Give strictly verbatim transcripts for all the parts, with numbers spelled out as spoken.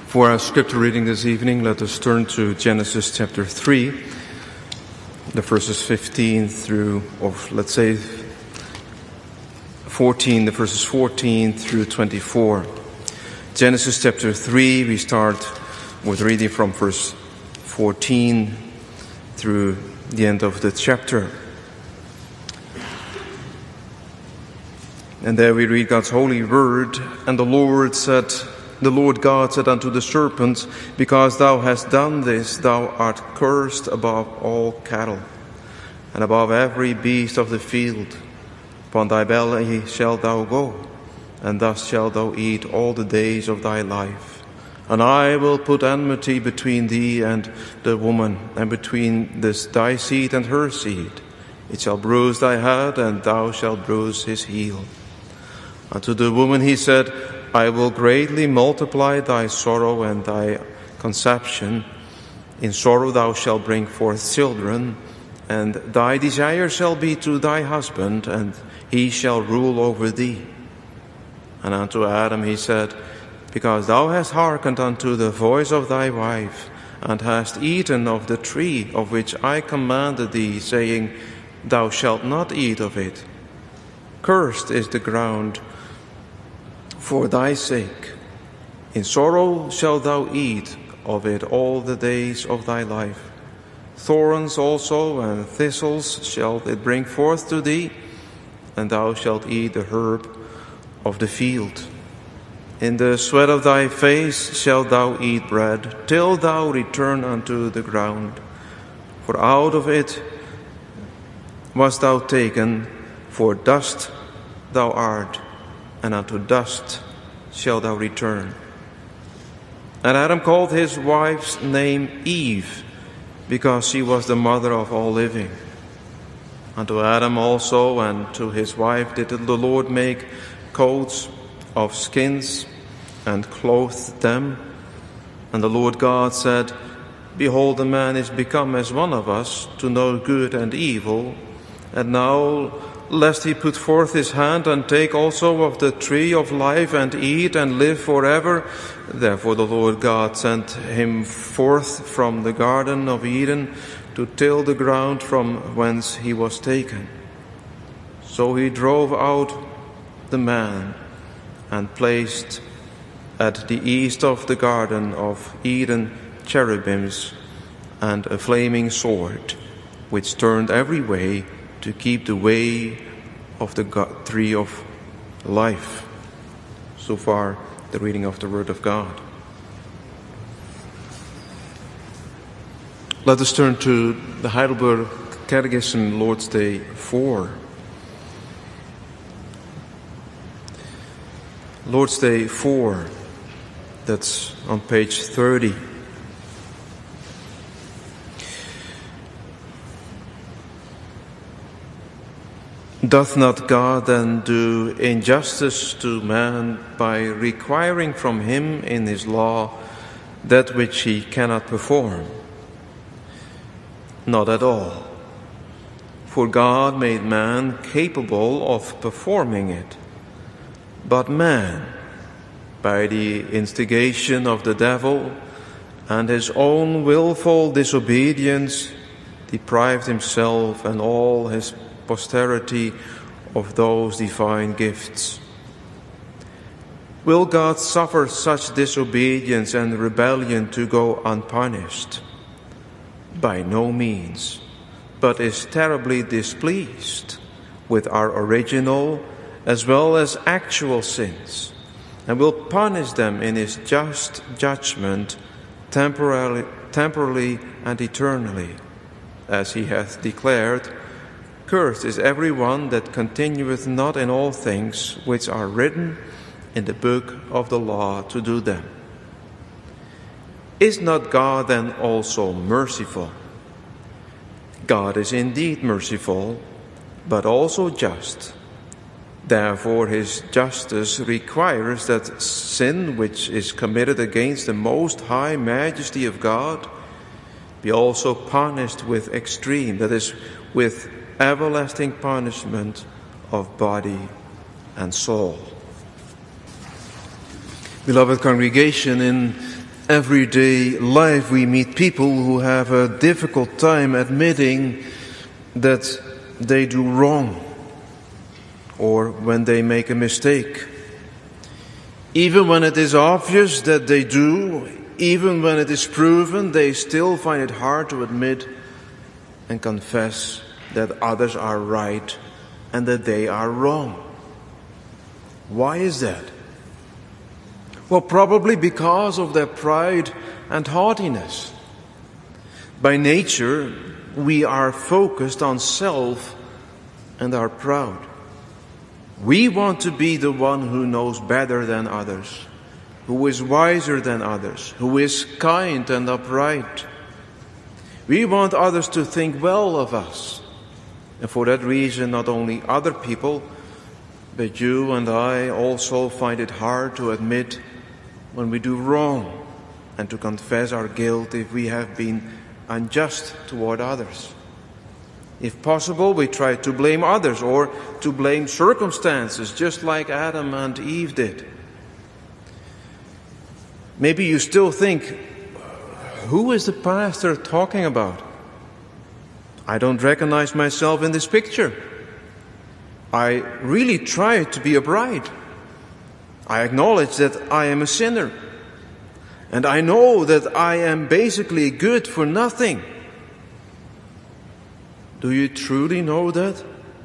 For our scripture reading this evening, let us turn to Genesis chapter three, the verses fifteen through, or let's say fourteen, the verses fourteen through twenty-four. Genesis chapter three, we start with reading from verse fourteen through the end of the chapter. And there we read God's holy word. And the Lord said, The Lord God said unto the serpent, Because thou hast done this, thou art cursed above all cattle, and above every beast of the field. Upon thy belly shalt thou go, and thus shalt thou eat all the days of thy life. And I will put enmity between thee and the woman, and between this thy seed and her seed. It shall bruise thy head, and thou shalt bruise his heel. Unto the woman he said, I will greatly multiply thy sorrow and thy conception. In sorrow thou shalt bring forth children, and thy desire shall be to thy husband, and he shall rule over thee. And unto Adam he said, Because thou hast hearkened unto the voice of thy wife, and hast eaten of the tree of which I commanded thee, saying, Thou shalt not eat of it. Cursed is the ground for thy sake. In sorrow shalt thou eat of it all the days of thy life. Thorns also and thistles shall it bring forth to thee, and thou shalt eat the herb of the field. In the sweat of thy face shalt thou eat bread, till thou return unto the ground. For out of it wast thou taken, for dust thou art, and unto dust shalt thou return. And Adam called his wife's name Eve, because she was the mother of all living. Unto Adam also and to his wife did the Lord make coats of skins, and clothed them. And the Lord God said, Behold, the man is become as one of us, to know good and evil. And now, lest he put forth his hand and take also of the tree of life and eat and live forever. Therefore the Lord God sent him forth from the Garden of Eden to till the ground from whence he was taken. So he drove out the man and placed at the east of the Garden of Eden cherubims and a flaming sword, which turned every way to keep the way of the tree of life. So far, the reading of the Word of God. Let us turn to the Heidelberg Catechism, Lord's Day four. Lord's Day four, that's on page thirty. Doth not God then do injustice to man by requiring from him in his law that which he cannot perform? Not at all. For God made man capable of performing it. But man, by the instigation of the devil and his own willful disobedience, deprived himself and all his posterity of those divine gifts. Will God suffer such disobedience and rebellion to go unpunished? By no means, but is terribly displeased with our original as well as actual sins, and will punish them in his just judgment temporarily, temporally and eternally, as he hath declared, Cursed is every one that continueth not in all things which are written in the book of the law to do them. Is not God then also merciful? God is indeed merciful, but also just. Therefore his justice requires that sin which is committed against the most high majesty of God be also punished with extreme, that is, with everlasting punishment of body and soul. Beloved congregation, in everyday life we meet people who have a difficult time admitting that they do wrong or when they make a mistake. Even when it is obvious that they do, even when it is proven, they still find it hard to admit and confess that others are right and that they are wrong. Why is that? Well, probably because of their pride and haughtiness. By nature, we are focused on self and are proud. We want to be the one who knows better than others, who is wiser than others, who is kind and upright. We want others to think well of us. And for that reason, not only other people, but you and I also find it hard to admit when we do wrong and to confess our guilt if we have been unjust toward others. If possible, we try to blame others or to blame circumstances, just like Adam and Eve did. Maybe you still think, who is the pastor talking about? I don't recognize myself in this picture. I really try to be upright. I acknowledge that I am a sinner. And I know that I am basically good for nothing. Do you truly know that?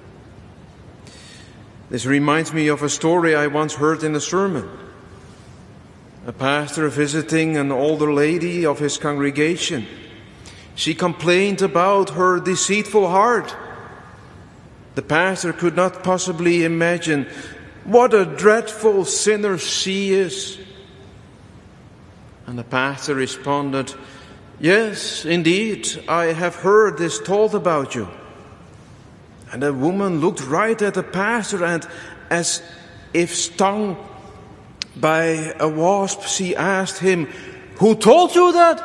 This reminds me of a story I once heard in a sermon. A pastor visiting an older lady of his congregation. She complained about her deceitful heart. The pastor could not possibly imagine what a dreadful sinner she is. And the pastor responded, "Yes, indeed, I have heard this told about you." And the woman looked right at the pastor and, as if stung by a wasp, she asked him, "Who told you that?"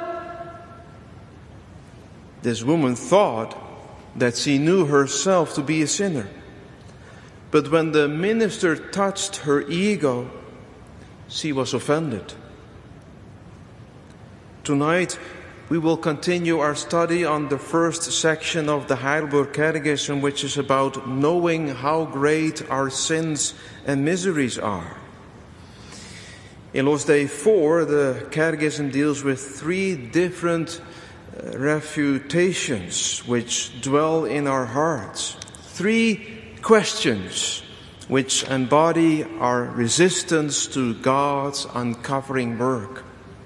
This woman thought that she knew herself to be a sinner. But when the minister touched her ego, she was offended. Tonight, we will continue our study on the first section of the Heidelberg Catechism, which is about knowing how great our sins and miseries are. In Lord's Day four, the Catechism deals with three different uh, refutations which dwell in our hearts. Three questions which embody our resistance to God's uncovering work.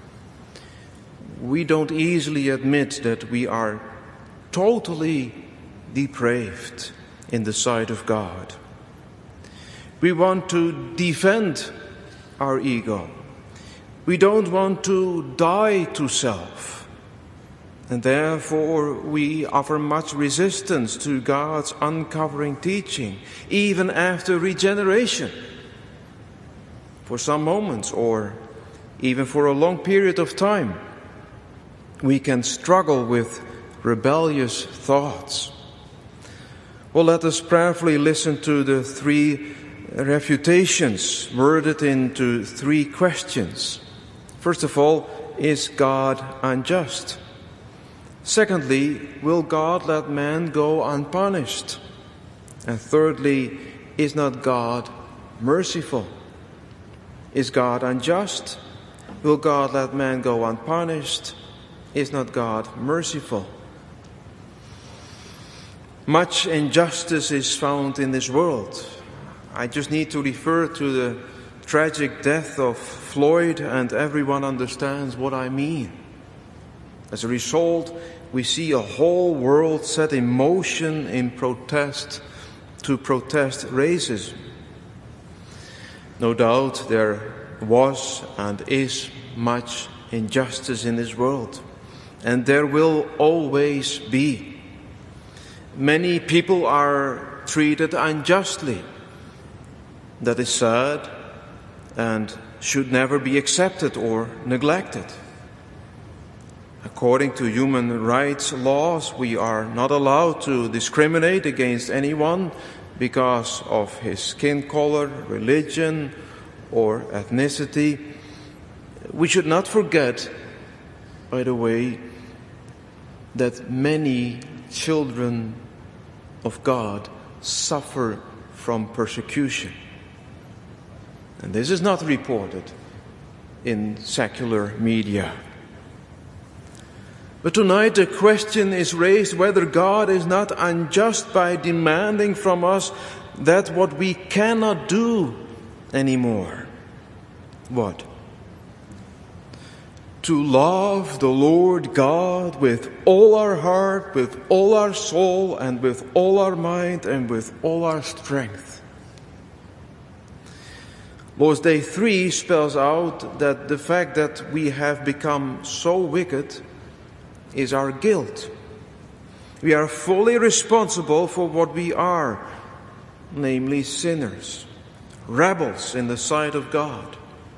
We don't easily admit that we are totally depraved in the sight of God. We want to defend our ego. We don't want to die to self. And therefore we offer much resistance to God's uncovering teaching, even after regeneration. For some moments, or even for a long period of time, we can struggle with rebellious thoughts. Well, let us prayerfully listen to the three refutations worded into three questions. First of all, is God unjust? Secondly, will God let man go unpunished? And thirdly, is not God merciful? Is God unjust? Will God let man go unpunished? Is not God merciful? Much injustice is found in this world. I just need to refer to the tragic death of Floyd, and everyone understands what I mean. As a result, we see a whole world set in motion in protest to protest racism. No doubt there was and is much injustice in this world, and there will always be. Many people are treated unjustly. That is sad and should never be accepted or neglected. According to human rights laws, we are not allowed to discriminate against anyone because of his skin color, religion, or ethnicity. We should not forget by the way, that many children of God suffer from persecution. And this is not reported in secular media. But tonight the question is raised whether God is not unjust by demanding from us that what we cannot do anymore. What? To love the Lord God with all our heart, with all our soul, and with all our mind, and with all our strength. Lord's Day three spells out that the fact that we have become so wicked is our guilt. We are fully responsible for what we are, namely sinners, rebels in the sight of God.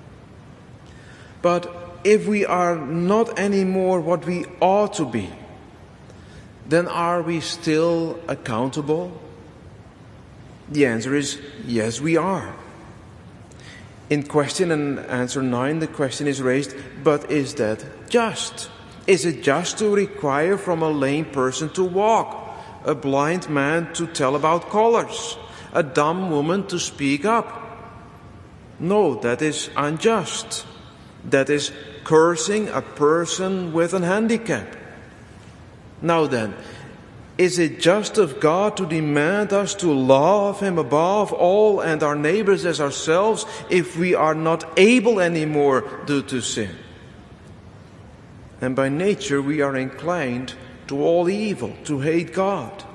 But if we are not anymore what we ought to be, then are we still accountable? The answer is yes, we are. In question and answer nine, the question is raised, but is that just? Is it just to require from a lame person to walk, a blind man to tell about colors, a dumb woman to speak up? No, that is unjust. That is cursing a person with an handicap. Now then, is it just of God to demand us to love Him above all and our neighbors as ourselves if we are not able anymore due to sin? And by nature we are inclined to all evil, to hate God.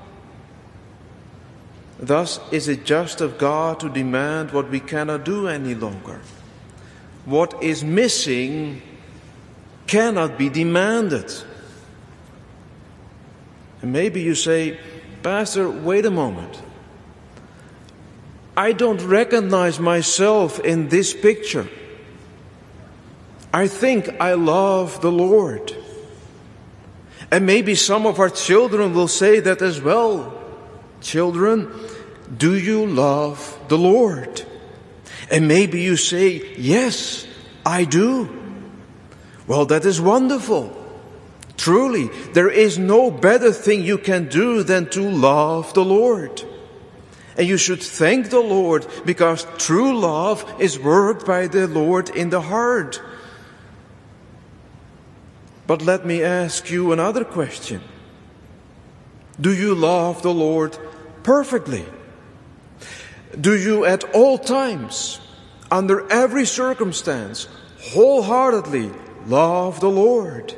Thus, is it just of God to demand what we cannot do any longer? What is missing cannot be demanded. And maybe you say, Pastor, wait a moment. I don't recognize myself in this picture. I think I love the Lord. And maybe some of our children will say that as well. Children, do you love the Lord? And maybe you say, yes, I do. Well, that is wonderful. Truly, there is no better thing you can do than to love the Lord. And you should thank the Lord because true love is worked by the Lord in the heart. But let me ask you another question. Do you love the Lord perfectly? Do you at all times, under every circumstance, wholeheartedly love the Lord?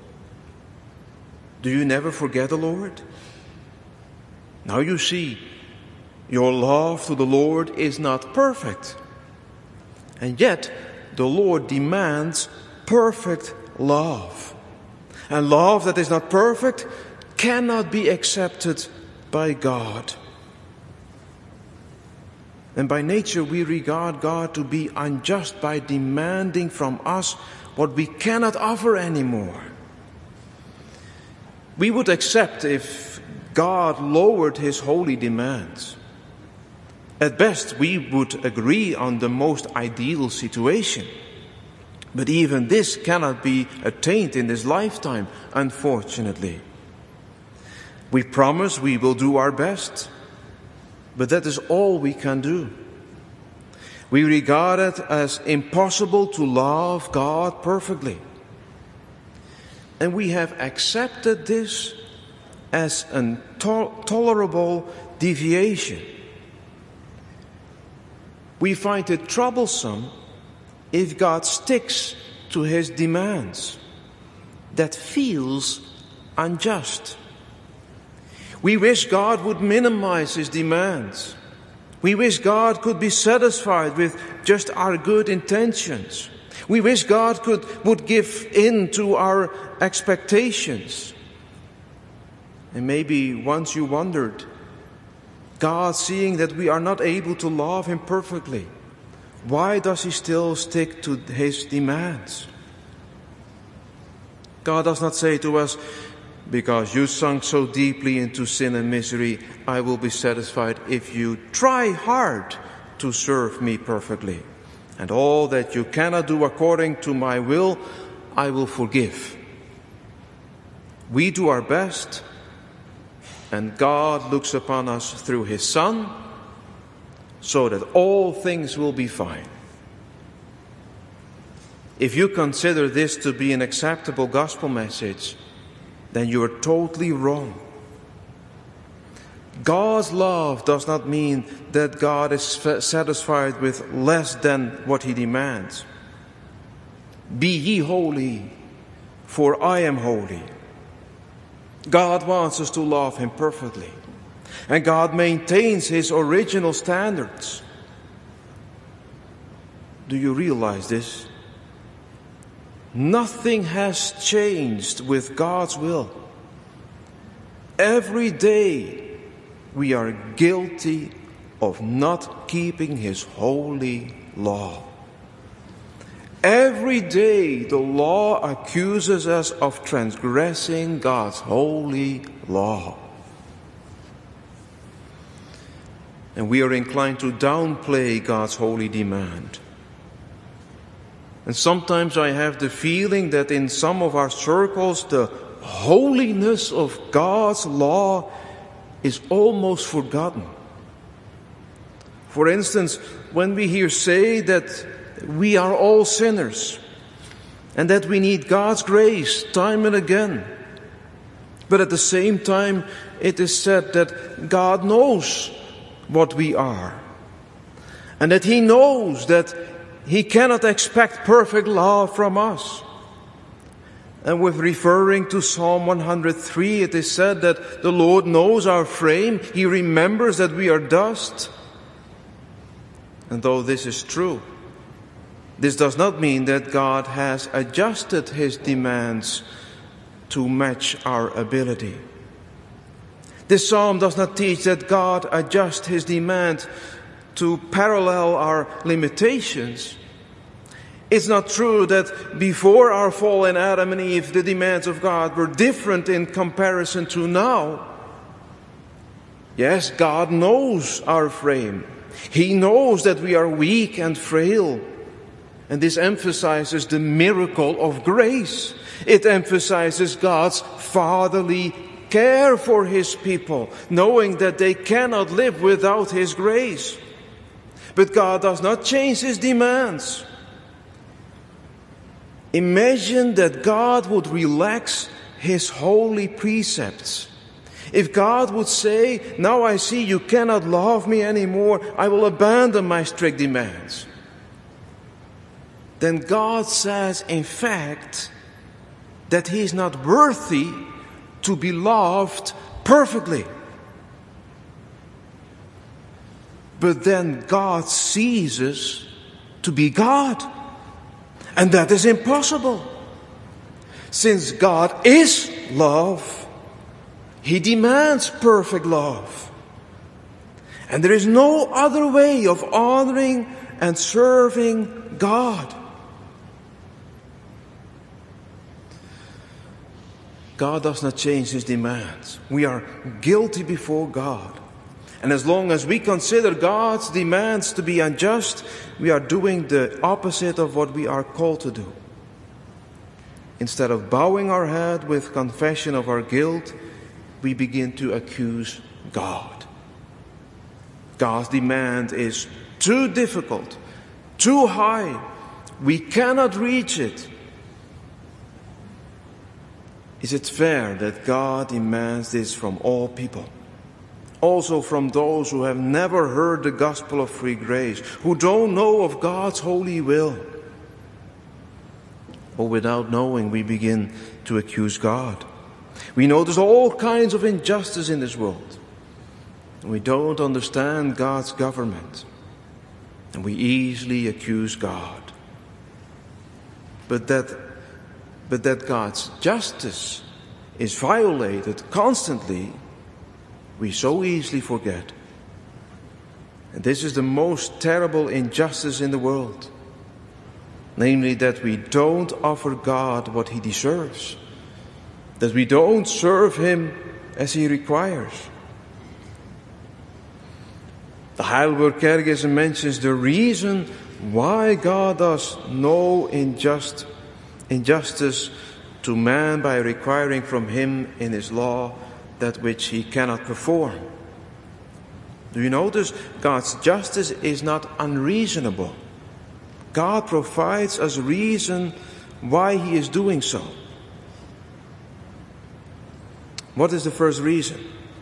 Do you never forget the Lord? Now you see, your love to the Lord is not perfect. And yet, the Lord demands perfect love. And love that is not perfect cannot be accepted by God. And by nature we regard God to be unjust by demanding from us what we cannot offer anymore. We would accept if God lowered His holy demands. At best, we would agree on the most ideal situation. But even this cannot be attained in this lifetime, unfortunately. We promise we will do our best, but that is all we can do. We regard it as impossible to love God perfectly. And we have accepted this as a to- tolerable deviation. We find it troublesome if God sticks to His demands. That feels unjust. We wish God would minimize His demands. We wish God could be satisfied with just our good intentions. We wish God could would give in to our expectations. And maybe once you wondered, God, seeing that we are not able to love Him perfectly, why does He still stick to His demands? God does not say to us, because you sunk so deeply into sin and misery, I will be satisfied if you try hard to serve me perfectly. And all that you cannot do according to my will, I will forgive. We do our best, and God looks upon us through His Son, so that all things will be fine. If you consider this to be an acceptable gospel message, then you are totally wrong. God's love does not mean that God is satisfied with less than what He demands. Be ye holy, for I am holy. God wants us to love Him perfectly. And God maintains His original standards. Do you realize this? Nothing has changed with God's will. Every day we are guilty of not keeping His holy law. Every day the law accuses us of transgressing God's holy law. And we are inclined to downplay God's holy demand. And sometimes I have the feeling that in some of our circles the holiness of God's law is almost forgotten. For instance, when we hear say that we are all sinners and that we need God's grace time and again, but at the same time it is said that God knows what we are and that He knows that He cannot expect perfect love from us. And with referring to Psalm one hundred three, it is said that the Lord knows our frame. He remembers that we are dust. And though this is true, this does not mean that God has adjusted His demands to match our ability. This psalm does not teach that God adjusts His demand to parallel our limitations. It's not true that before our fall in Adam and Eve, the demands of God were different in comparison to now. Yes, God knows our frame. He knows that we are weak and frail. And this emphasizes the miracle of grace. It emphasizes God's fatherly care for His people, knowing that they cannot live without His grace. But God does not change His demands. Imagine that God would relax His holy precepts. If God would say, now I see you cannot love me anymore, I will abandon my strict demands. Then God says, in fact, that He is not worthy to be loved perfectly. But then God ceases to be God. And that is impossible. Since God is love, He demands perfect love. And there is no other way of honoring and serving God. God does not change His demands. We are guilty before God. And as long as we consider God's demands to be unjust, we are doing the opposite of what we are called to do. Instead of bowing our head with confession of our guilt, we begin to accuse God. God's demand is too difficult, too high. We cannot reach it. Is it fair that God demands this from all people? Also from those who have never heard the gospel of free grace, who don't know of God's holy will. Or without knowing, we begin to accuse God. We know there's all kinds of injustice in this world. And we don't understand God's government. And we easily accuse God. But that, but that God's justice is violated constantly, we so easily forget. And this is the most terrible injustice in the world. Namely, that we don't offer God what He deserves. That we don't serve Him as He requires. The Heidelberg Catechism mentions the reason why God does no injust, injustice to man by requiring from him in his law that which he cannot perform. Do you notice? God's justice is not unreasonable. God provides us reason why he is doing so. What is the first reason?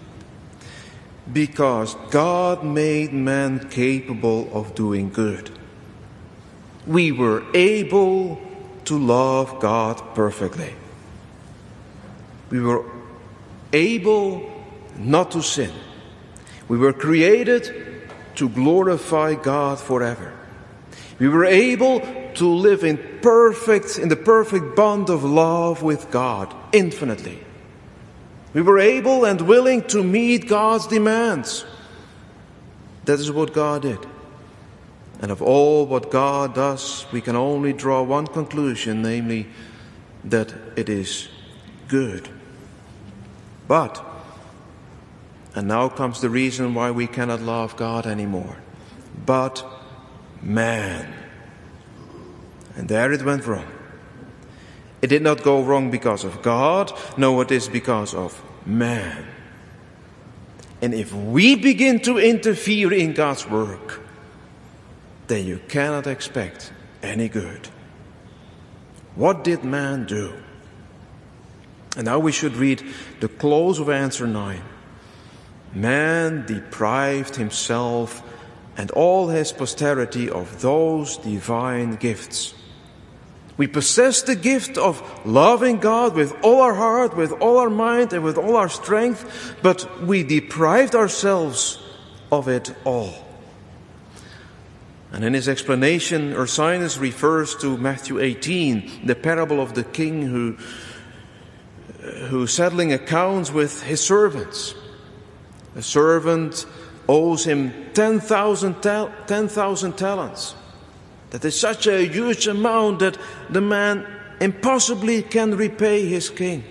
Because God made man capable of doing good. We were able to love God perfectly. We were able not to sin. We were created to glorify God forever. We were able to live in perfect, in the perfect bond of love with God, infinitely. We were able and willing to meet God's demands. That is what God did. And of all what God does, we can only draw one conclusion, namely that it is good. But, and now comes the reason why we cannot love God anymore. But man. And there it went wrong. It did not go wrong because of God. No, it is because of man. And if we begin to interfere in God's work, then you cannot expect any good. What did man do? And now we should read the close of answer nine. Man deprived himself and all his posterity of those divine gifts. We possess the gift of loving God with all our heart, with all our mind, and with all our strength, but we deprived ourselves of it all. And in his explanation, Ursinus refers to Matthew eighteen, the parable of the king who, who settling accounts with his servants. A servant owes him ten thousand ta- ten thousand talents. That is such a huge amount that the man impossibly can repay his king.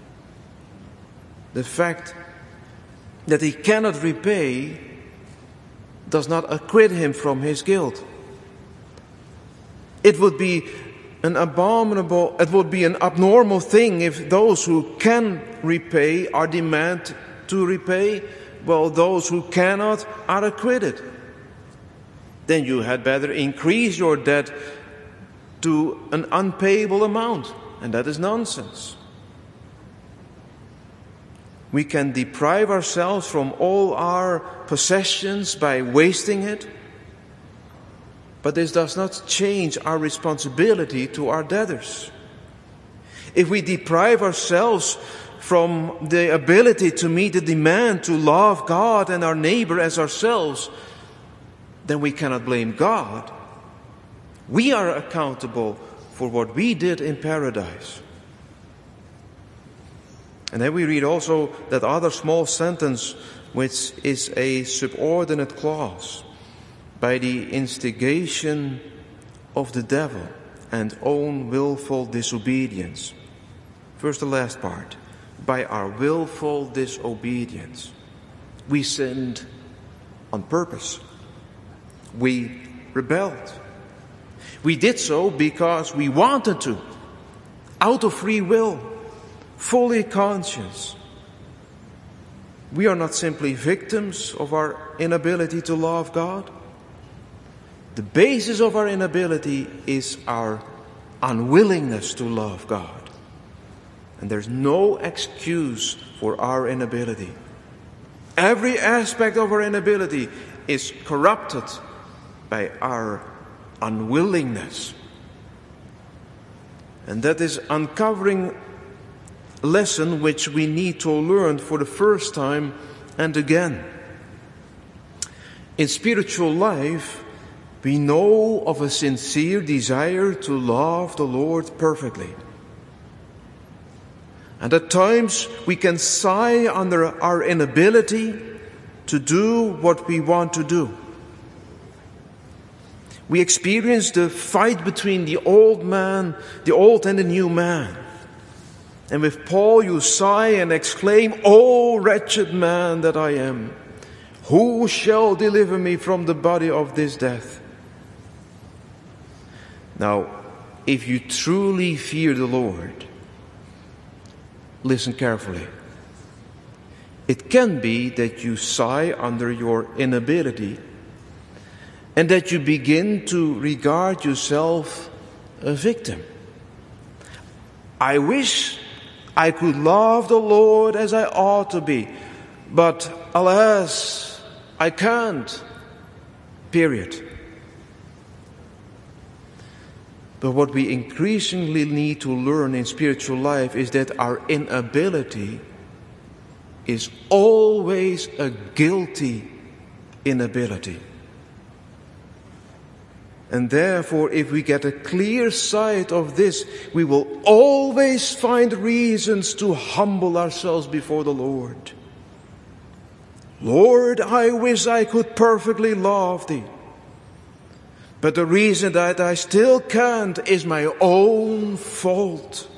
The fact that he cannot repay does not acquit him from his guilt. It would be an abominable, it would be an abnormal thing if those who can repay are demanded to repay, while those who cannot are acquitted. Then you had better increase your debt to an unpayable amount, and that is nonsense. We can deprive ourselves from all our possessions by wasting it, but this does not change our responsibility to our debtors. If we deprive ourselves from the ability to meet the demand to love God and our neighbor as ourselves, then we cannot blame God. We are accountable for what we did in paradise. And then we read also that other small sentence, which is a subordinate clause, by the instigation of the devil and own willful disobedience. First, the last part. By our willful disobedience. We sinned on purpose. We rebelled. We did so because we wanted to, out of free will, fully conscious. We are not simply victims of our inability to love God. The basis of our inability is our unwillingness to love God. And there's no excuse for our inability. Every aspect of our inability is corrupted by our unwillingness. And that is uncovering a lesson which we need to learn for the first time and again. In spiritual life, we know of a sincere desire to love the Lord perfectly. And at times we can sigh under our inability to do what we want to do. We experience the fight between the old man, the old and the new man. And with Paul you sigh and exclaim, "O wretched man that I am, who shall deliver me from the body of this death?" Now, if you truly fear the Lord, Listen carefully. It can be that you sigh under your inability and that you begin to regard yourself a victim. I wish I could love the Lord as I ought to be, but alas, I can't. Period. But what we increasingly need to learn in spiritual life is that our inability is always a guilty inability. And therefore, if we get a clear sight of this, we will always find reasons to humble ourselves before the Lord. Lord, I wish I could perfectly love Thee. But the reason that I still can't is my own fault.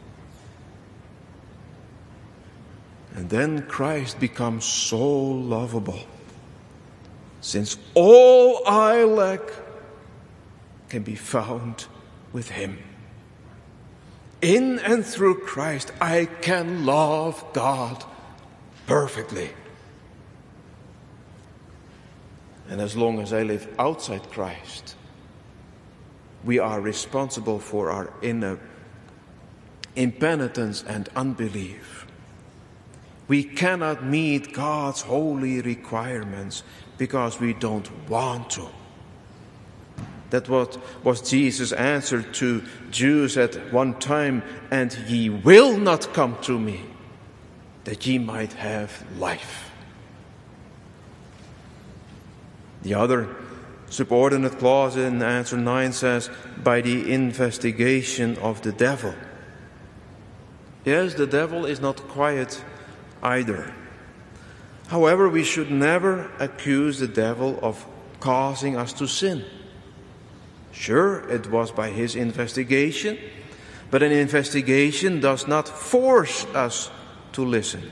And then Christ becomes so lovable, since all I lack can be found with Him. In and through Christ, I can love God perfectly. And as long as I live outside Christ, we are responsible for our inner impenitence and unbelief. We cannot meet God's holy requirements because we don't want to. That what was Jesus' answer to Jews at one time, and ye will not come to me, that ye might have life. The other subordinate clause in answer nine says, by the investigation of the devil. Yes, the devil is not quiet either. However, we should never accuse the devil of causing us to sin. Sure, it was by his investigation, but an investigation does not force us to listen.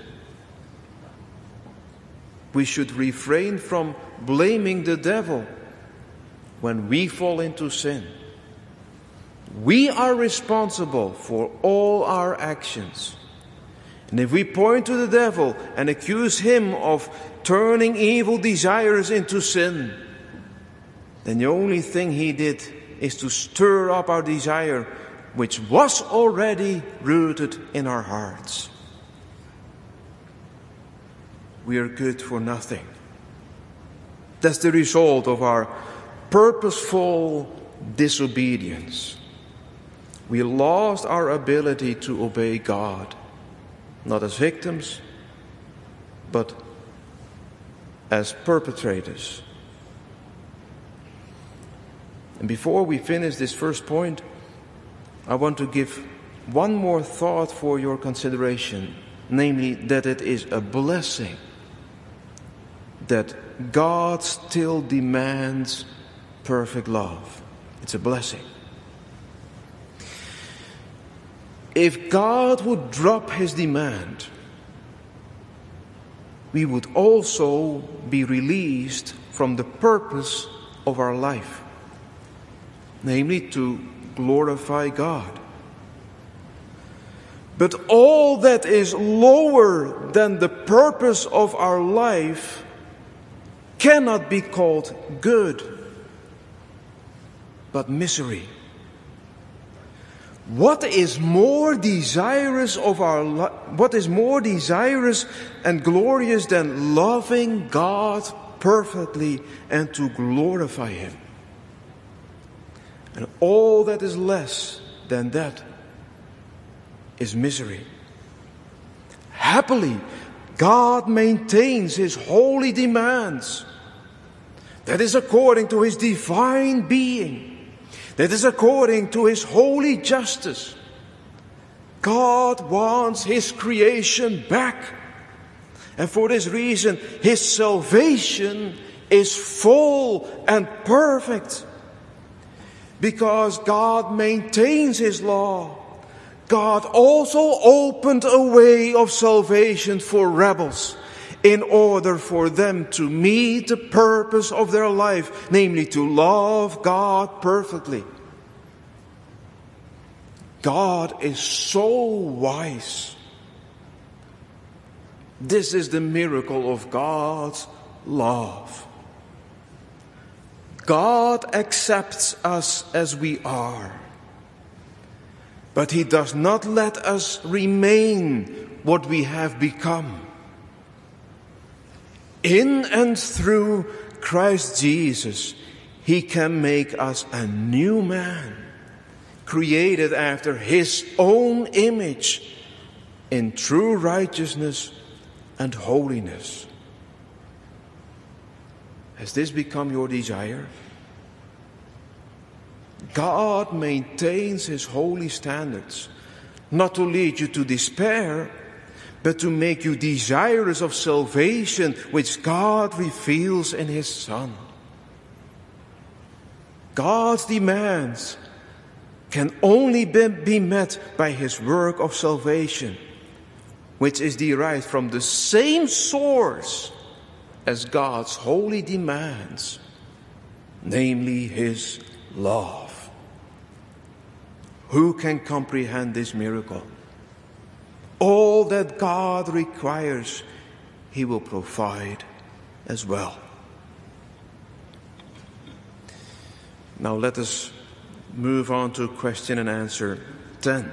We should refrain from blaming the devil when we fall into sin. We are responsible for all our actions. And if we point to the devil and accuse him of turning evil desires into sin, then the only thing he did is to stir up our desire, which was already rooted in our hearts. We are good for nothing. That's the result of our purposeful disobedience. We lost our ability to obey God, not as victims, but as perpetrators. And before we finish this first point, I want to give one more thought for your consideration, namely that it is a blessing that God still demands perfect love. It's a blessing. If God would drop His demand, we would also be released from the purpose of our life, namely to glorify God. But all that is lower than the purpose of our life cannot be called good, but misery. What is more desirous of our li- what is more desirous and glorious than loving God perfectly and to glorify Him? And all that is less than that is misery. Happily, God maintains His holy demands. That is according to His divine being. That is according to His holy justice. God wants His creation back. And for this reason, His salvation is full and perfect. Because God maintains His law, God also opened a way of salvation for rebels in order for them to meet the purpose of their life, namely to love God perfectly. God is so wise This is the miracle of God's love. God accepts us as we are, but He does not let us remain what we have become. In and through Christ Jesus, He can make us a new man, created after His own image, in true righteousness and holiness. Has this become your desire? God maintains His holy standards, not to lead you to despair, but to make you desirous of salvation, which God reveals in His Son. God's demands can only be met by His work of salvation, which is derived from the same source as God's holy demands, namely His love. Who can comprehend this miracle? All that God requires, He will provide as well. Now let us move on to question and answer ten.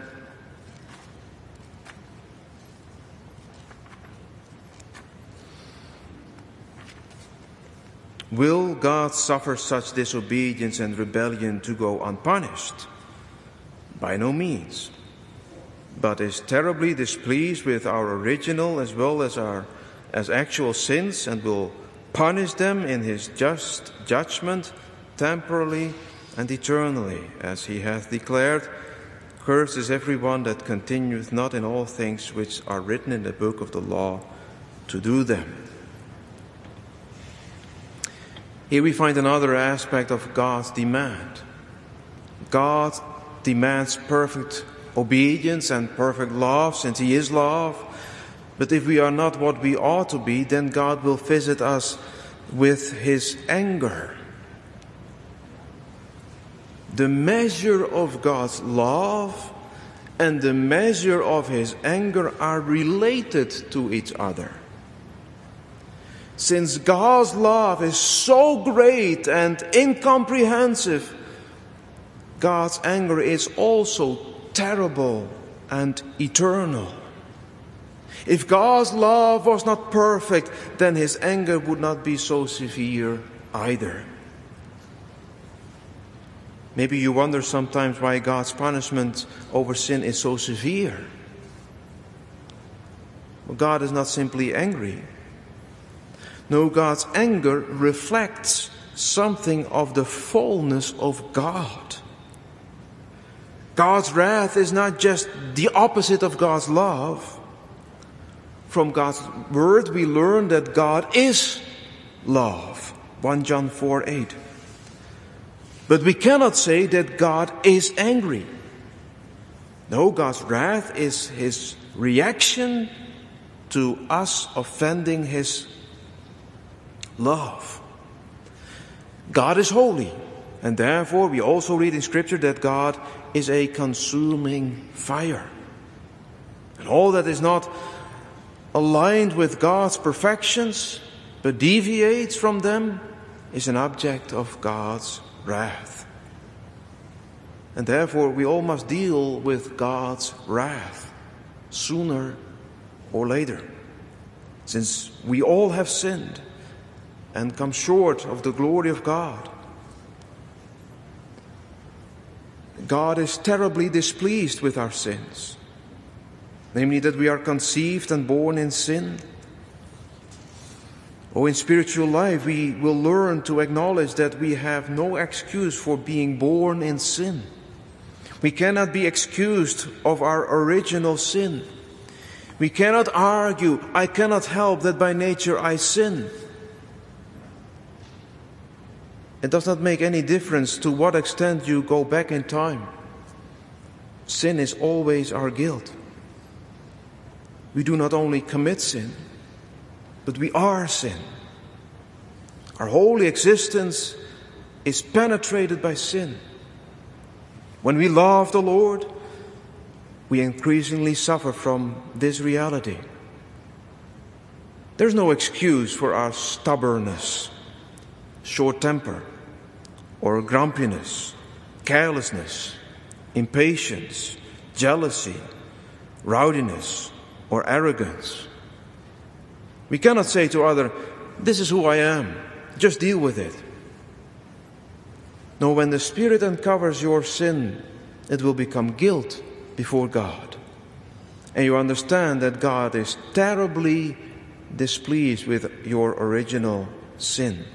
Will God suffer such disobedience and rebellion to go unpunished? By no means, but is terribly displeased with our original as well as our as actual sins, and will punish them in His just judgment temporally and eternally, as He hath declared, "Cursed is every one that continueth not in all things which are written in the book of the law to do them." Here we find another aspect of God's demand. God demands perfect obedience and perfect love, since He is love. But if we are not what we ought to be, then God will visit us with His anger. The measure of God's love and the measure of His anger are related to each other. Since God's love is so great and incomprehensive, God's anger is also terrible and eternal. If God's love was not perfect, then His anger would not be so severe either. Maybe you wonder sometimes why God's punishment over sin is so severe. Well, God is not simply angry. No, God's anger reflects something of the fullness of God. God's wrath is not just the opposite of God's love. From God's word we learn that God is love. First John four eight. But we cannot say that God is angry. No, God's wrath is His reaction to us offending His love. God is holy, and therefore we also read in Scripture that God is a consuming fire. And all that is not aligned with God's perfections, but deviates from them, is an object of God's wrath. And therefore we all must deal with God's wrath sooner or later, since we all have sinned and come short of the glory of God. God is terribly displeased with our sins, namely that we are conceived and born in sin. Oh, in spiritual life, we will learn to acknowledge that we have no excuse for being born in sin. We cannot be excused of our original sin. We cannot argue, I cannot help that by nature I sin. It does not make any difference to what extent you go back in time. Sin is always our guilt. We do not only commit sin, but we are sin. Our holy existence is penetrated by sin. When we love the Lord, we increasingly suffer from this reality. There's no excuse for our stubbornness, short temper, or grumpiness, carelessness, impatience, jealousy, rowdiness, or arrogance. We cannot say to others, "This is who I am, just deal with it." No, when the Spirit uncovers your sin, it will become guilt before God. And you understand that God is terribly displeased with your original sin.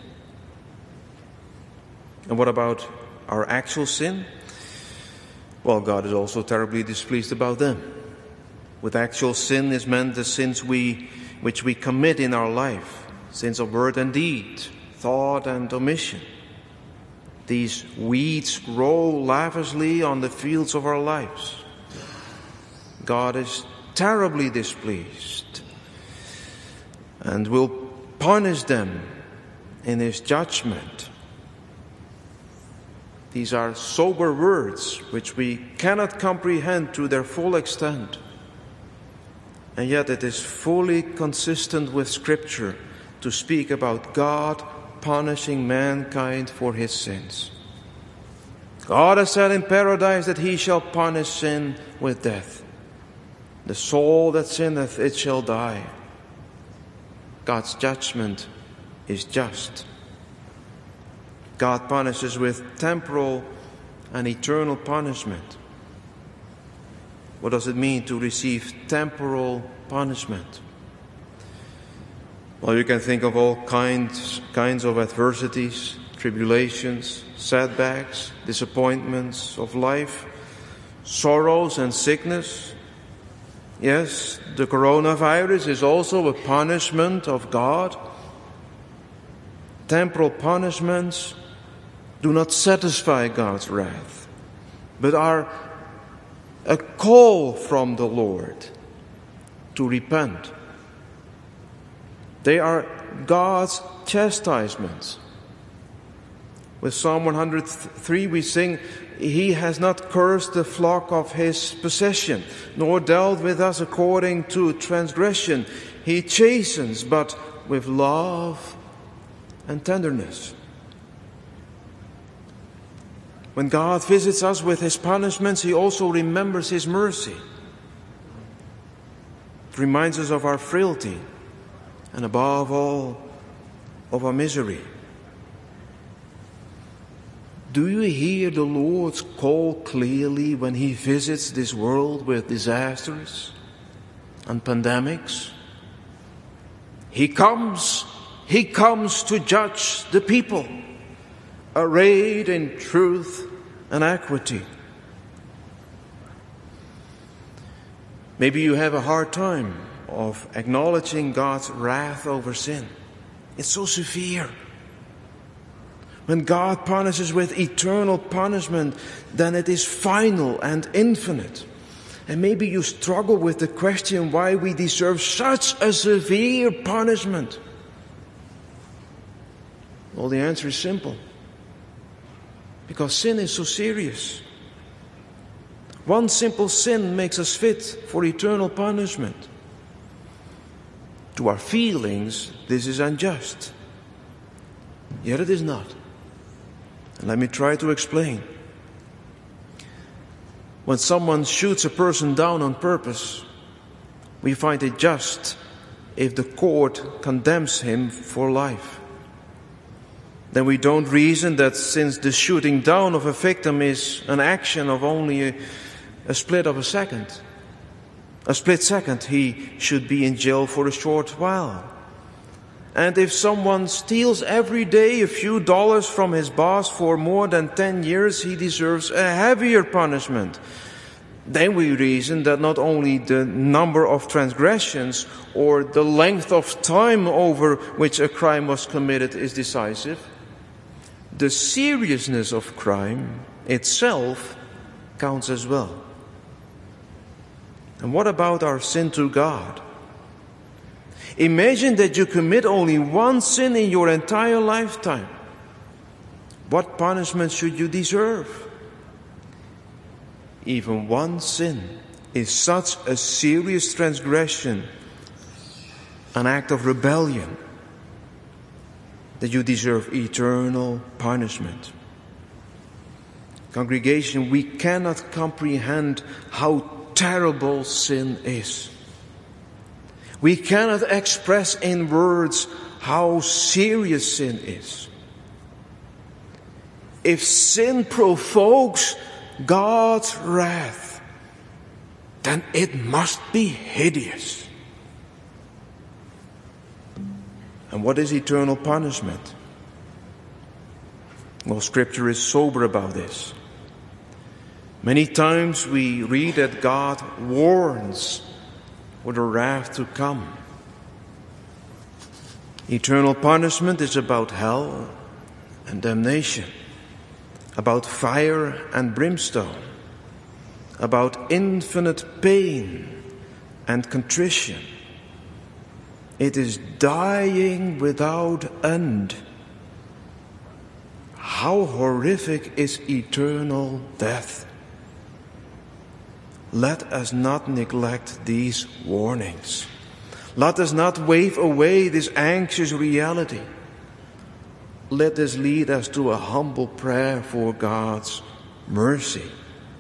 And what about our actual sin? Well, God is also terribly displeased about them. With actual sin is meant the sins we, which we commit in our life, sins of word and deed, thought and omission. These weeds grow lavishly on the fields of our lives. God is terribly displeased and will punish them in His judgment. These are sober words which we cannot comprehend to their full extent. And yet it is fully consistent with Scripture to speak about God punishing mankind for his sins. God has said in paradise that He shall punish sin with death. The soul that sinneth, it shall die. God's judgment is just. God punishes with temporal and eternal punishment. What does it mean to receive temporal punishment? Well, you can think of all kinds, kinds of adversities, tribulations, setbacks, disappointments of life, sorrows and sickness. Yes, the coronavirus is also a punishment of God. Temporal punishments do not satisfy God's wrath, but are a call from the Lord to repent. They are God's chastisements. With Psalm one hundred three we sing, He has not cursed the flock of His possession, nor dealt with us according to transgression. He chastens, but with love and tenderness. When God visits us with His punishments, He also remembers His mercy. It reminds us of our frailty and above all of our misery. Do you hear the Lord's call clearly when He visits this world with disasters and pandemics? He comes, He comes to judge the people, arrayed in truth and equity. Maybe you have a hard time of acknowledging God's wrath over sin. It's so severe. When God punishes with eternal punishment, then it is final and infinite. And maybe you struggle with the question why we deserve such a severe punishment. Well, the answer is simple. Because sin is so serious. One simple sin makes us fit for eternal punishment. To our feelings, this is unjust. Yet it is not. And let me try to explain. When someone shoots a person down on purpose, we find it just if the court condemns him for life. Then we don't reason that since the shooting down of a victim is an action of only a, a split of a second, a split second, he should be in jail for a short while. And if someone steals every day a few dollars from his boss for more than ten years, he deserves a heavier punishment. Then we reason that not only the number of transgressions or the length of time over which a crime was committed is decisive, the seriousness of crime itself counts as well. And what about our sin to God? Imagine that you commit only one sin in your entire lifetime. What punishment should you deserve? Even one sin is such a serious transgression an act of rebellion, that you deserve eternal punishment. Congregation, we cannot comprehend how terrible sin is. We cannot express in words how serious sin is. If sin provokes God's wrath, then it must be hideous. And what is eternal punishment? Well, Scripture is sober about this. Many times we read that God warns for the wrath to come. Eternal punishment is about hell and damnation, about fire and brimstone, about infinite pain and contrition. It is dying without end. How horrific is eternal death! Let us not neglect these warnings. Let us not wave away this anxious reality. Let this lead us to a humble prayer for God's mercy.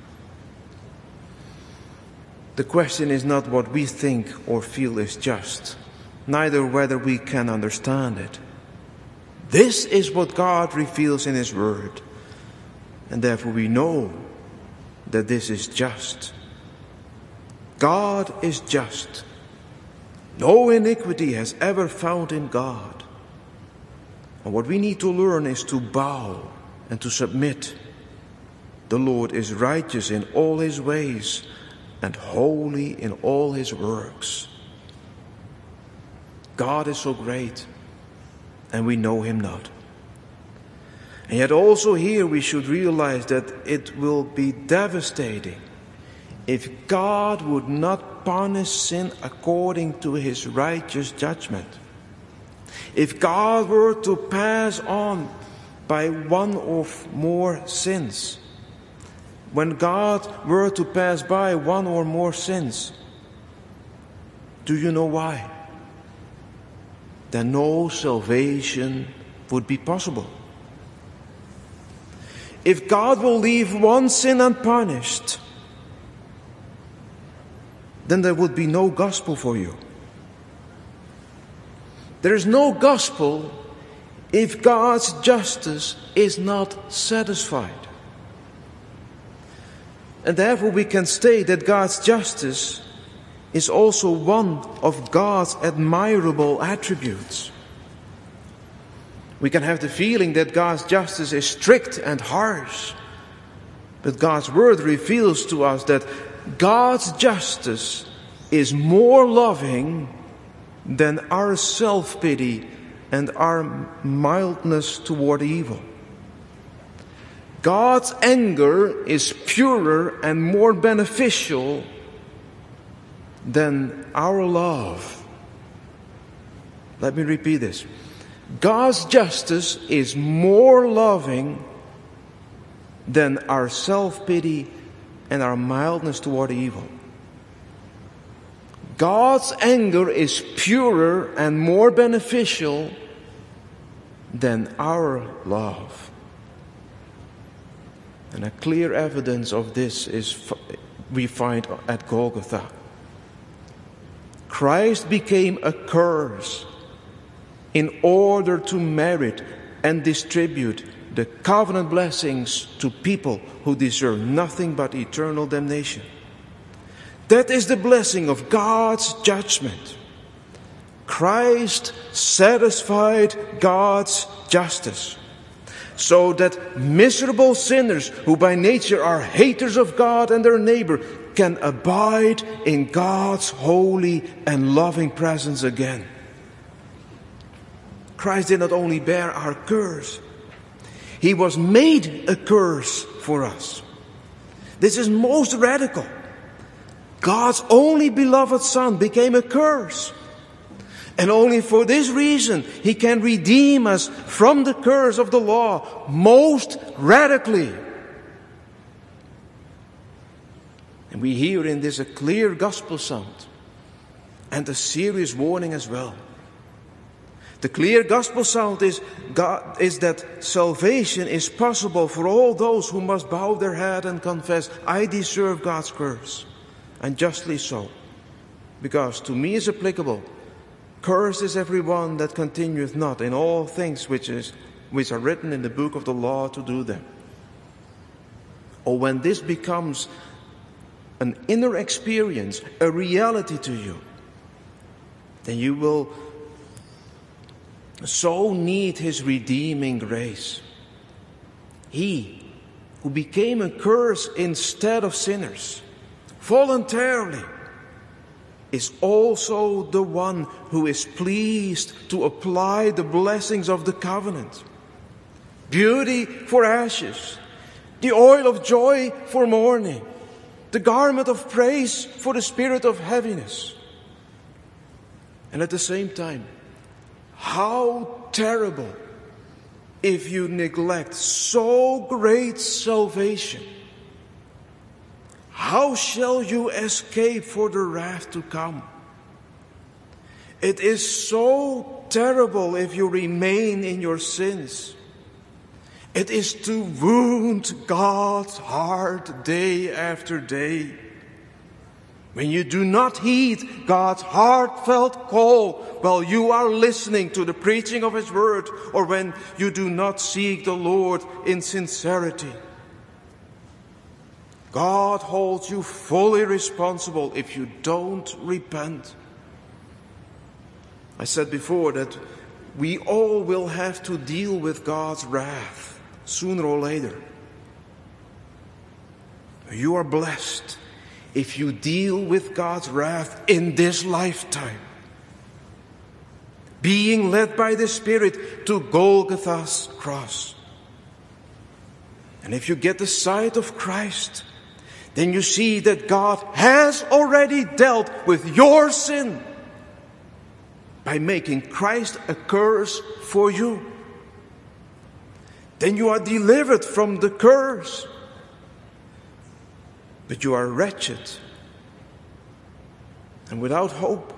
The question is not what we think or feel is just, neither whether we can understand it. This is what God reveals in His Word, and therefore we know that this is just. God is just. No iniquity has ever found in God. And what we need to learn is to bow and to submit. The Lord is righteous in all His ways and holy in all His works. God is so great, and we know Him not. And yet also here we should realize that it will be devastating if God would not punish sin according to His righteous judgment. If God were to pass on by one or more sins, when God were to pass by one or more sins, do you know why? Then no salvation would be possible. If God will leave one sin unpunished, then there would be no gospel for you. There is no gospel if God's justice is not satisfied. And therefore we can state that God's justice is also one of God's admirable attributes. We can have the feeling that God's justice is strict and harsh, but God's Word reveals to us that God's justice is more loving than our self-pity and our mildness toward evil. God's anger is purer and more beneficial than our love. Let me repeat this. God's justice is more loving than our self-pity and our mildness toward evil. God's anger is purer and more beneficial than our love. And a clear evidence of this is we find at Golgotha. Christ became a curse in order to merit and distribute the covenant blessings to people who deserve nothing but eternal damnation. That is the blessing of God's judgment. Christ satisfied God's justice, so that miserable sinners who by nature are haters of God and their neighbor can abide in God's holy and loving presence again. Christ did not only bear our curse, He was made a curse for us. This is most radical. God's only beloved Son became a curse. And only for this reason He can redeem us from the curse of the law most radically. And we hear in this a clear gospel sound. and a serious warning as well. The clear gospel sound is, God, is that salvation is possible for all those who must bow their head and confess, I deserve God's curse, and justly so, because to me is applicable, cursed is everyone that continueth not in all things which is which are written in the book of the law to do them. Or when this becomes an inner experience, a reality to you, then you will so need His redeeming grace. He who became a curse instead of sinners, voluntarily, is also the one who is pleased to apply the blessings of the covenant. Beauty for ashes, the oil of joy for mourning, the garment of praise for the spirit of heaviness. And at the same time, how terrible if you neglect so great salvation. How shall you escape for the wrath to come? It is so terrible if you remain in your sins. It is to wound God's heart day after day. When you do not heed God's heartfelt call while you are listening to the preaching of His word, or when you do not seek the Lord in sincerity, God holds you fully responsible if you don't repent. I said before that we all will have to deal with God's wrath sooner or later. You are blessed if you deal with God's wrath in this lifetime, being led by the Spirit to Golgotha's cross. And if you get the sight of Christ, then you see that God has already dealt with your sin by making Christ a curse for you. Then you are delivered from the curse. But you are wretched and without hope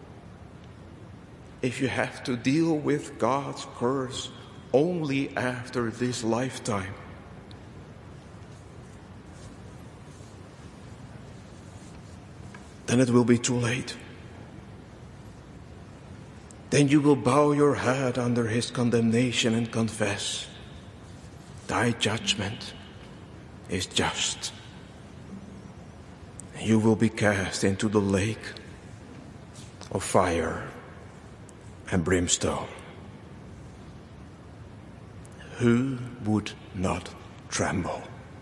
if you have to deal with God's curse only after this lifetime. Then it will be too late. Then you will bow your head under His condemnation and confess, thy judgment is just. You will be cast into the lake of fire and brimstone. Who would not tremble?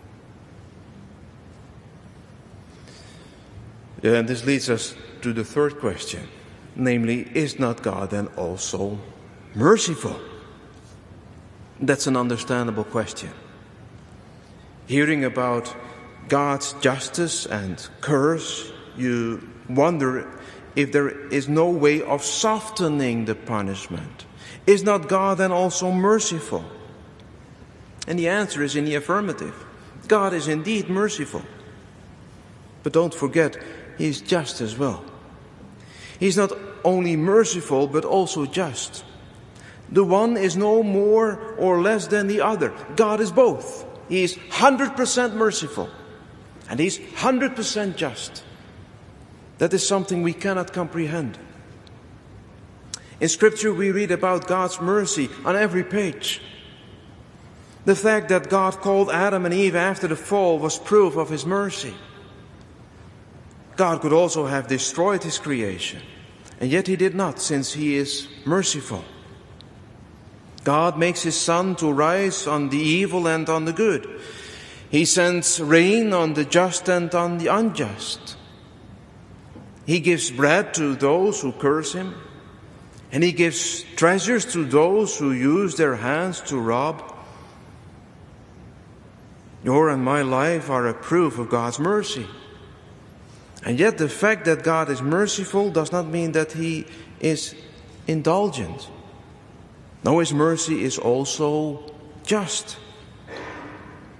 Yeah, and this leads us to the third question, namely, is not God then also merciful? That's an understandable question. Hearing about God's justice and curse, you wonder if there is no way of softening the punishment. Is not God then also merciful? And the answer is in the affirmative. God is indeed merciful. But don't forget, He is just as well. He's not only merciful, but also just. The one is no more or less than the other. God is both. He is one hundred percent merciful. And He's one hundred percent just. That is something we cannot comprehend. In Scripture we read about God's mercy on every page. The fact that God called Adam and Eve after the fall was proof of His mercy. God could also have destroyed His creation, and yet He did not, since He is merciful. God makes His sun to rise on the evil and on the good. He sends rain on the just and on the unjust. He gives bread to those who curse Him, and He gives treasures to those who use their hands to rob. Your and my life are a proof of God's mercy. And yet the fact that God is merciful does not mean that He is indulgent. No, His mercy is also just.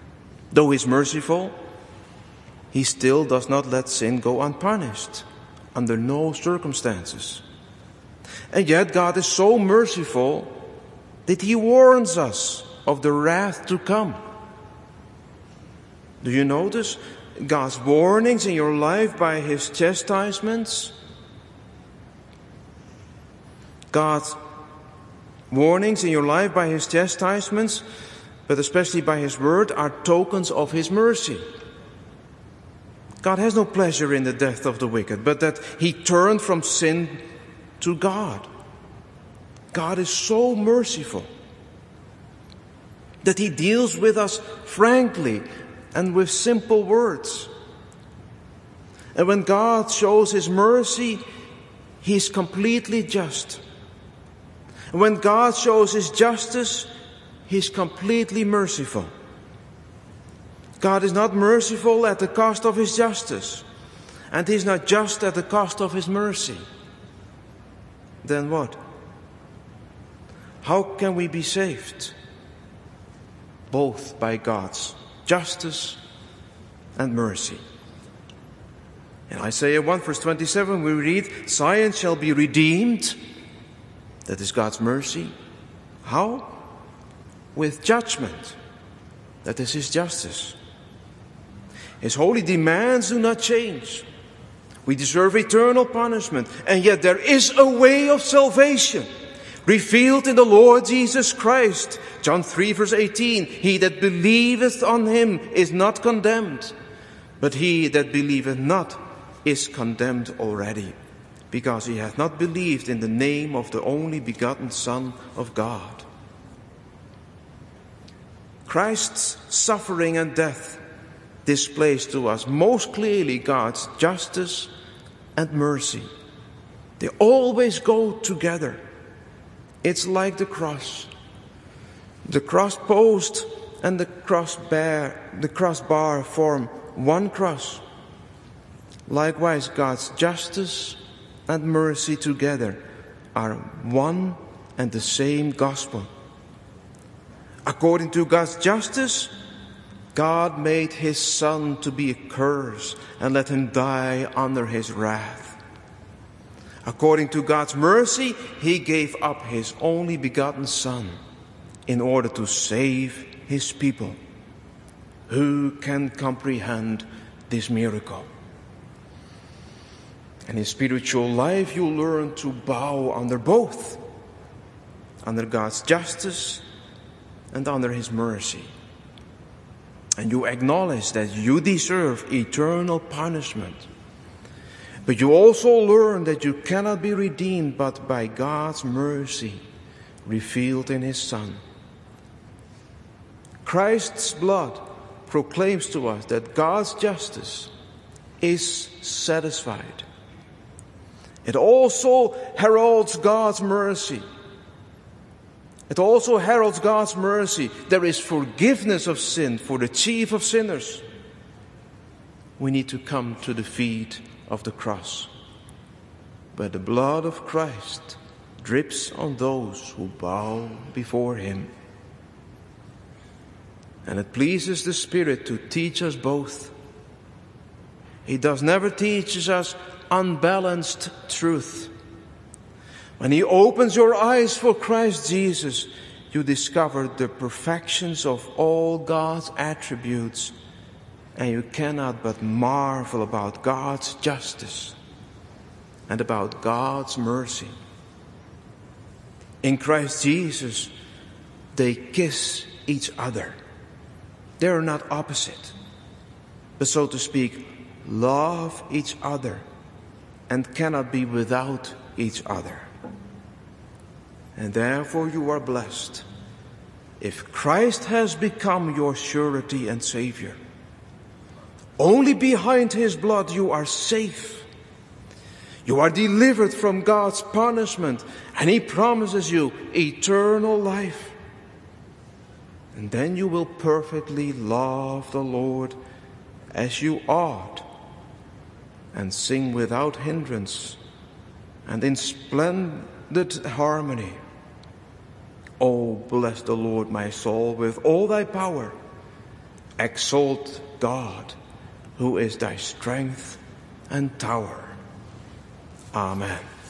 Though He is merciful, He still does not let sin go unpunished. under no circumstances. And yet God is so merciful that He warns us of the wrath to come. Do you notice God's warnings in your life by His chastisements? God's warnings in your life by His chastisements, but especially by His word, are tokens of His mercy. God has no pleasure in the death of the wicked, but that he turned from sin to God. God is so merciful that He deals with us frankly and with simple words. And when God shows His mercy, He is completely just. And when God shows His justice, He is completely merciful. God is not merciful at the cost of His justice, and He is not just at the cost of His mercy. Then what? How can we be saved? Both by God's justice and mercy. In Isaiah one verse twenty-seven we read, Zion shall be redeemed. That is God's mercy. How? With judgment. That is His justice. His holy demands do not change. We deserve eternal punishment, and yet there is a way of salvation revealed in the Lord Jesus Christ. John three verse eighteen, he that believeth on Him is not condemned, but he that believeth not is condemned already, because he hath not believed in the name of the only begotten Son of God. Christ's suffering and death displays to us most clearly God's justice and mercy. They always go together. It's like the cross. The cross post and the cross bar, the crossbar form one cross. Likewise, God's justice and mercy together are one and the same gospel. According to God's justice, God made His Son to be a curse and let Him die under His wrath. According to God's mercy, He gave up His only begotten Son in order to save His people. Who can comprehend this miracle? And in spiritual life, you learn to bow under both, under God's justice and under His mercy. And you acknowledge that you deserve eternal punishment. But you also learn that you cannot be redeemed but by God's mercy revealed in His Son. Christ's blood proclaims to us that God's justice is satisfied. It also heralds God's mercy. It also heralds God's mercy. There is forgiveness of sin for the chief of sinners. We need to come to the feet of the cross, where the blood of Christ drips on those who bow before Him. And it pleases the Spirit to teach us both. He does never teach us unbalanced truth. When He opens your eyes for Christ Jesus, you discover the perfections of all God's attributes, and you cannot but marvel about God's justice and about God's mercy. In Christ Jesus, they kiss each other. They are not opposite, but so to speak, love each other and cannot be without each other. And therefore you are blessed if Christ has become your surety and Savior. Only behind His blood you are safe. You are delivered from God's punishment, and He promises you eternal life. And then you will perfectly love the Lord as you ought, and sing without hindrance and in splendid harmony. Oh, bless the Lord, my soul, with all thy power. Exalt God, who is thy strength and tower. Amen.